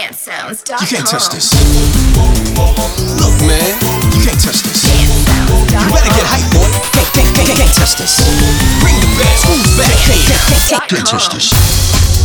DanceSounds.com. You can't touch this. Look, man, you can't touch this. You better get hype, boy. Can't touch this. Ring the bell. Who's back? Can't touch this.